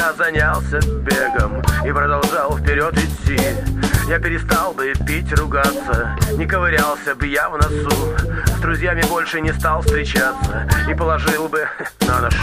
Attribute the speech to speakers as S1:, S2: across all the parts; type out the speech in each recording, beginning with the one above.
S1: я занялся бегом и продолжал вперед идти. Я перестал бы пить, ругаться, не ковырялся бы я в носу, с друзьями больше не стал встречаться и положил бы на ношу.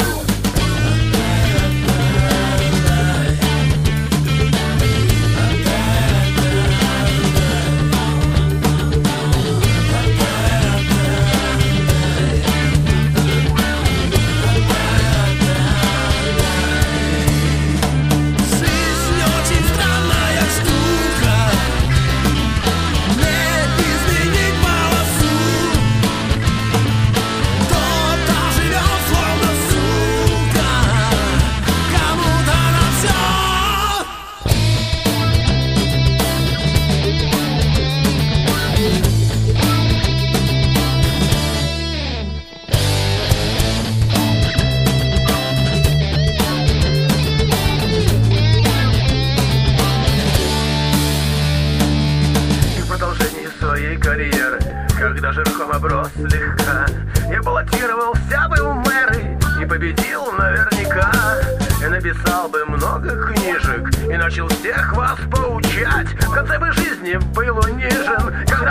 S1: Карьеры, когда жирком оброс слегка, я баллотировался бы в мэры и победил наверняка. Я написал бы много книжек и начал всех вас поучать. В конце бы жизни был унижен, как